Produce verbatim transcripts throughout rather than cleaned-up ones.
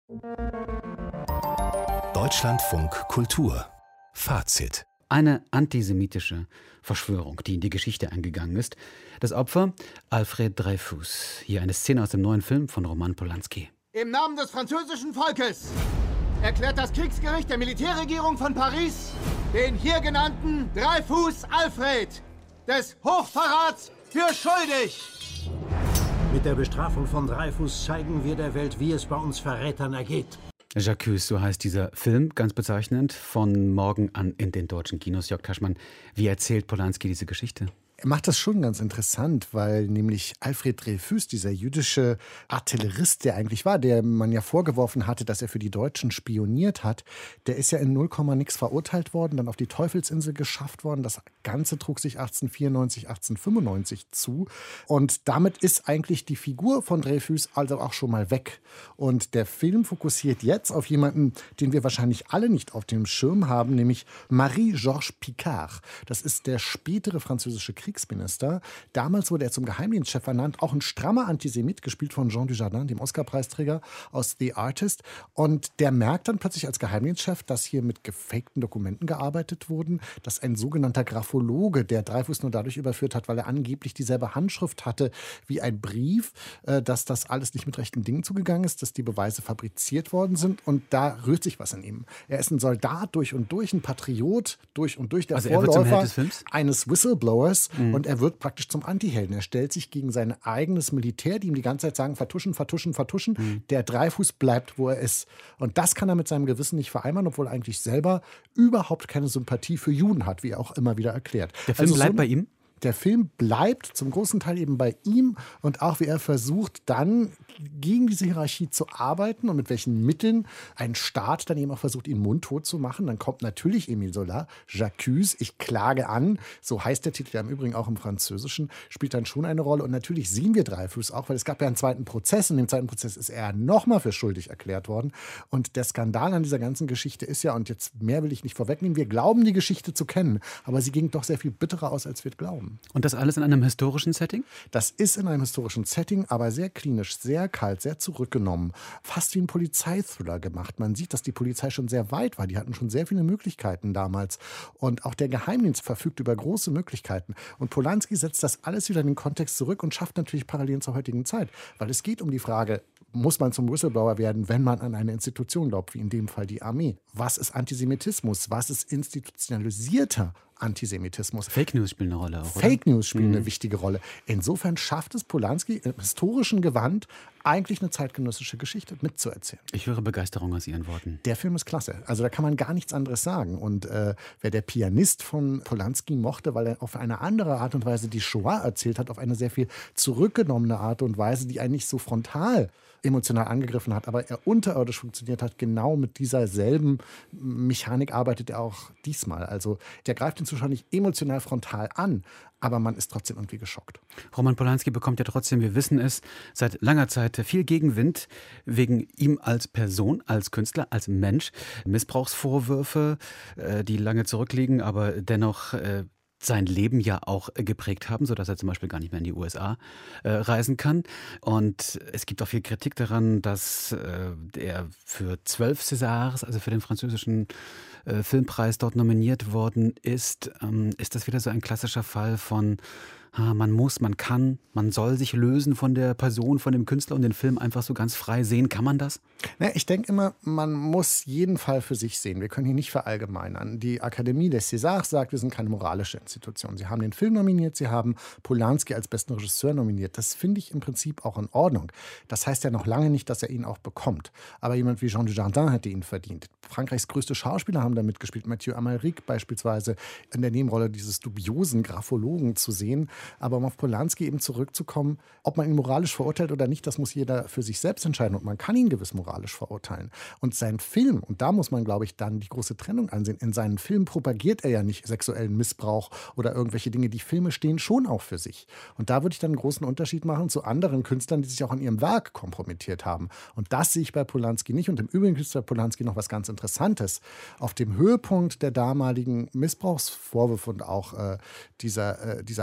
Deutschlandfunk Kultur Fazit. Eine antisemitische Verschwörung, die in die Geschichte eingegangen ist. Das Opfer Alfred Dreyfus. Hier eine Szene aus dem neuen Film von Roman Polanski. Im Namen des französischen Volkes erklärt das Kriegsgericht der Militärregierung von Paris den hier genannten Dreyfus Alfred des Hochverrats für schuldig. Mit der Bestrafung von Dreyfus zeigen wir der Welt, wie es bei uns Verrätern ergeht. J'accuse, so heißt dieser Film, ganz bezeichnend, von morgen an in den deutschen Kinos. Jörg Taschmann, wie erzählt Polanski diese Geschichte? Er macht das schon ganz interessant, weil nämlich Alfred Dreyfus, dieser jüdische Artillerist, der eigentlich war, der man ja vorgeworfen hatte, dass er für die Deutschen spioniert hat, der ist ja in null Komma nix verurteilt worden, dann auf die Teufelsinsel geschafft worden. Das Ganze trug sich achtzehnhundertvierundneunzig, achtzehnhundertfünfundneunzig zu. Und damit ist eigentlich die Figur von Dreyfus also auch schon mal weg. Und der Film fokussiert jetzt auf jemanden, den wir wahrscheinlich alle nicht auf dem Schirm haben, nämlich Marie-Georges Picquart. Das ist der spätere französische Kriegsminister. Kriegsminister. Damals wurde er zum Geheimdienstchef ernannt, auch ein strammer Antisemit, gespielt von Jean Dujardin, dem Oscar-Preisträger aus The Artist. Und der merkt dann plötzlich als Geheimdienstchef, dass hier mit gefakten Dokumenten gearbeitet wurden, dass ein sogenannter Graphologe, der Dreyfus nur dadurch überführt hat, weil er angeblich dieselbe Handschrift hatte wie ein Brief, dass das alles nicht mit rechten Dingen zugegangen ist, dass die Beweise fabriziert worden sind. Und da rührt sich was in ihm. Er ist ein Soldat durch und durch, ein Patriot durch und durch, der also er wird zum Held des Films? Eines Whistleblowers. Und er wird praktisch zum Antihelden. Er stellt sich gegen sein eigenes Militär, die ihm die ganze Zeit sagen, vertuschen, vertuschen, vertuschen. Mhm. Der Dreyfus bleibt, wo er ist. Und das kann er mit seinem Gewissen nicht vereinbaren, obwohl er eigentlich selber überhaupt keine Sympathie für Juden hat, wie er auch immer wieder erklärt. Der Film also bleibt so bei ihm? Der Film bleibt zum großen Teil eben bei ihm und auch wie er versucht, dann gegen diese Hierarchie zu arbeiten und mit welchen Mitteln ein Staat dann eben auch versucht, ihn mundtot zu machen. Dann kommt natürlich Émile Zola, J'accuse, ich klage an, so heißt der Titel ja im Übrigen auch im Französischen, spielt dann schon eine Rolle. Und natürlich sehen wir Dreyfus auch, weil es gab ja einen zweiten Prozess. In dem zweiten Prozess ist er nochmal für schuldig erklärt worden. Und der Skandal an dieser ganzen Geschichte ist ja, und jetzt mehr will ich nicht vorwegnehmen, wir glauben, die Geschichte zu kennen, aber sie ging doch sehr viel bitterer aus, als wir glauben. Und das alles in einem historischen Setting? Das ist in einem historischen Setting, aber sehr klinisch, sehr kalt, sehr zurückgenommen. Fast wie ein Polizeithriller gemacht. Man sieht, dass die Polizei schon sehr weit war. Die hatten schon sehr viele Möglichkeiten damals. Und auch der Geheimdienst verfügt über große Möglichkeiten. Und Polanski setzt das alles wieder in den Kontext zurück und schafft natürlich Parallelen zur heutigen Zeit. Weil es geht um die Frage, muss man zum Whistleblower werden, wenn man an eine Institution glaubt, wie in dem Fall die Armee? Was ist Antisemitismus? Was ist institutionalisierter Antisemitismus? Fake News spielen eine Rolle auch, oder? Fake News spielen mhm. eine wichtige Rolle. Insofern schafft es Polanski im historischen Gewand eigentlich eine zeitgenössische Geschichte mitzuerzählen. Ich höre Begeisterung aus Ihren Worten. Der Film ist klasse. Also da kann man gar nichts anderes sagen. Und äh, wer der Pianist von Polanski mochte, weil er auf eine andere Art und Weise die Shoah erzählt hat, auf eine sehr viel zurückgenommene Art und Weise, die einen nicht so frontal emotional angegriffen hat, aber er unterirdisch funktioniert hat, genau mit dieser selben Mechanik arbeitet er auch diesmal. Also der greift den Zuschauer nicht emotional frontal an, aber man ist trotzdem irgendwie geschockt. Roman Polanski bekommt ja trotzdem, wir wissen es, seit langer Zeit viel Gegenwind wegen ihm als Person, als Künstler, als Mensch. Missbrauchsvorwürfe, die lange zurückliegen, aber dennoch sein Leben ja auch geprägt haben, sodass er zum Beispiel gar nicht mehr in die U S A äh, reisen kann. Und es gibt auch viel Kritik daran, dass äh, er für zwölf Césars, also für den französischen äh, Filmpreis, dort nominiert worden ist. Ähm, ist das wieder so ein klassischer Fall von man muss, man kann, man soll sich lösen von der Person, von dem Künstler und den Film einfach so ganz frei sehen. Kann man das? Na, ich denke immer, man muss jeden Fall für sich sehen. Wir können hier nicht verallgemeinern. Die Akademie des Césars sagt, wir sind keine moralische Institution. Sie haben den Film nominiert, sie haben Polanski als besten Regisseur nominiert. Das finde ich im Prinzip auch in Ordnung. Das heißt ja noch lange nicht, dass er ihn auch bekommt. Aber jemand wie Jean Dujardin hätte ihn verdient. Frankreichs größte Schauspieler haben da mitgespielt. Mathieu Amalric beispielsweise in der Nebenrolle dieses dubiosen Graphologen zu sehen. Aber um auf Polanski eben zurückzukommen, ob man ihn moralisch verurteilt oder nicht, das muss jeder für sich selbst entscheiden. Und man kann ihn gewiss moralisch verurteilen. Und sein Film, und da muss man, glaube ich, dann die große Trennung ansehen, in seinen Filmen propagiert er ja nicht sexuellen Missbrauch oder irgendwelche Dinge. Die Filme stehen schon auch für sich. Und da würde ich dann einen großen Unterschied machen zu anderen Künstlern, die sich auch an ihrem Werk kompromittiert haben. Und das sehe ich bei Polanski nicht. Und im Übrigen ist bei Polanski noch was ganz Interessantes. Auf dem Höhepunkt der damaligen Missbrauchsvorwürfe und auch äh, dieser, äh, dieser Affäre,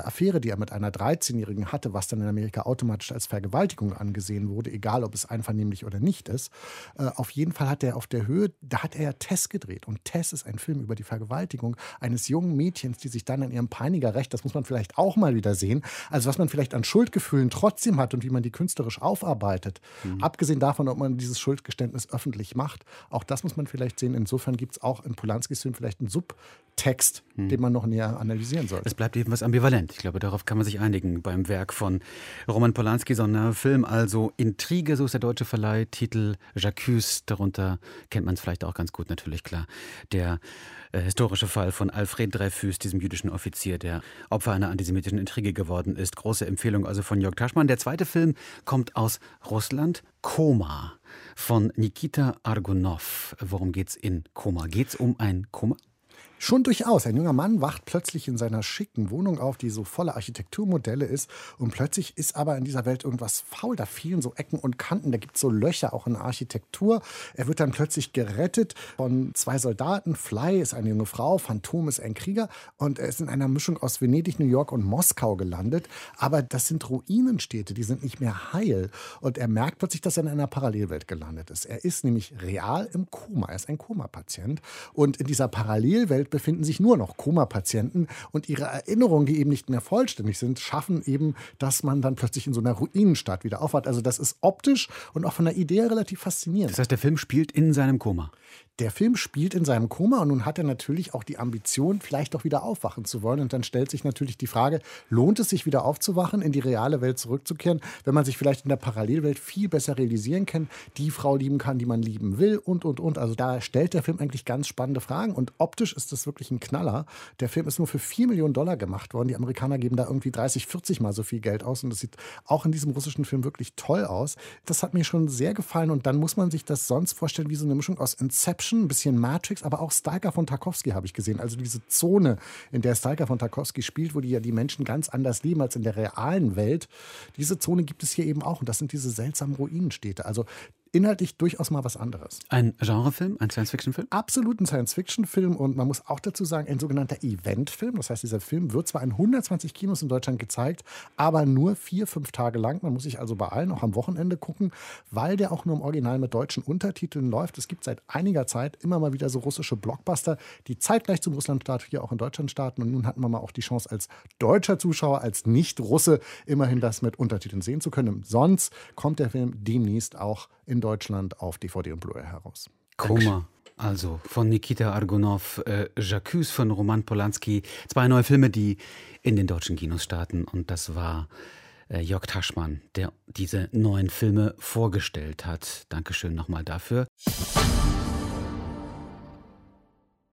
die er mit einer dreizehnjährigen hatte, was dann in Amerika automatisch als Vergewaltigung angesehen wurde, egal ob es einvernehmlich oder nicht ist. Äh, auf jeden Fall hat er auf der Höhe, da hat er ja Tess gedreht. Und Tess ist ein Film über die Vergewaltigung eines jungen Mädchens, die sich dann an ihrem Peiniger rächt. Das muss man vielleicht auch mal wieder sehen. Also was man vielleicht an Schuldgefühlen trotzdem hat und wie man die künstlerisch aufarbeitet. Mhm. Abgesehen davon, ob man dieses Schuldgeständnis öffentlich macht. Auch das muss man vielleicht sehen. Insofern gibt es auch in Polanskis Film vielleicht einen Subtext, mhm. den man noch näher analysieren sollte. Es bleibt eben was ambivalent. Ich glaube, darauf kann man sich einigen beim Werk von Roman Polanski. So ein Film, also Intrige, so ist der deutsche Verleih, Titel J'accuse, darunter kennt man es vielleicht auch ganz gut, natürlich klar. Der äh, historische Fall von Alfred Dreyfus, diesem jüdischen Offizier, der Opfer einer antisemitischen Intrige geworden ist. Große Empfehlung also von Jörg Taschmann. Der zweite Film kommt aus Russland, Koma, von Nikita Argunov. Worum geht's in Koma? Geht's um ein Koma? Schon durchaus. Ein junger Mann wacht plötzlich in seiner schicken Wohnung auf, die so voller Architekturmodelle ist. Und plötzlich ist aber in dieser Welt irgendwas faul. Da fehlen so Ecken und Kanten. Da gibt es so Löcher auch in der Architektur. Er wird dann plötzlich gerettet von zwei Soldaten. Fly ist eine junge Frau, Phantom ist ein Krieger. Und er ist in einer Mischung aus Venedig, New York und Moskau gelandet. Aber das sind Ruinenstädte, die sind nicht mehr heil. Und er merkt plötzlich, dass er in einer Parallelwelt gelandet ist. Er ist nämlich real im Koma. Er ist ein Koma-Patient. Und in dieser Parallelwelt befinden sich nur noch Koma-Patienten und ihre Erinnerungen, die eben nicht mehr vollständig sind, schaffen eben, dass man dann plötzlich in so einer Ruinenstadt wieder aufwacht. Also das ist optisch und auch von der Idee relativ faszinierend. Das heißt, der Film spielt in seinem Koma? Der Film spielt in seinem Koma und nun hat er natürlich auch die Ambition, vielleicht auch wieder aufwachen zu wollen. Und dann stellt sich natürlich die Frage, lohnt es sich wieder aufzuwachen, in die reale Welt zurückzukehren, wenn man sich vielleicht in der Parallelwelt viel besser realisieren kann, die Frau lieben kann, die man lieben will und, und, und. Also da stellt der Film eigentlich ganz spannende Fragen und optisch ist das wirklich ein Knaller. Der Film ist nur für vier Millionen Dollar gemacht worden. Die Amerikaner geben da irgendwie dreißig, vierzig Mal so viel Geld aus und das sieht auch in diesem russischen Film wirklich toll aus. Das hat mir schon sehr gefallen und dann muss man sich das sonst vorstellen wie so eine Mischung aus Inception, ein bisschen Matrix, aber auch Stalker von Tarkovsky habe ich gesehen. Also diese Zone, in der Stalker von Tarkovsky spielt, wo die ja die Menschen ganz anders leben als in der realen Welt. Diese Zone gibt es hier eben auch und das sind diese seltsamen Ruinenstädte. Also inhaltlich durchaus mal was anderes. Ein Genrefilm, ein Science-Fiction-Film? Absolut ein Science-Fiction-Film und man muss auch dazu sagen, ein sogenannter Event-Film. Das heißt, dieser Film wird zwar in hundertzwanzig Kinos in Deutschland gezeigt, aber nur vier, fünf Tage lang. Man muss sich also beeilen, auch am Wochenende gucken, weil der auch nur im Original mit deutschen Untertiteln läuft. Es gibt seit einiger Zeit immer mal wieder so russische Blockbuster, die zeitgleich zum Russlandstart hier auch in Deutschland starten. Und nun hatten wir mal auch die Chance, als deutscher Zuschauer, als Nicht-Russe, immerhin das mit Untertiteln sehen zu können. Sonst kommt der Film demnächst auch in Deutschland auf D V D und Blu-ray heraus. Koma, also von Nikita Argunov, äh, J'accuse von Roman Polanski. Zwei neue Filme, die in den deutschen Kinos starten. Und das war äh, Jörg Taschmann, der diese neuen Filme vorgestellt hat. Dankeschön nochmal dafür.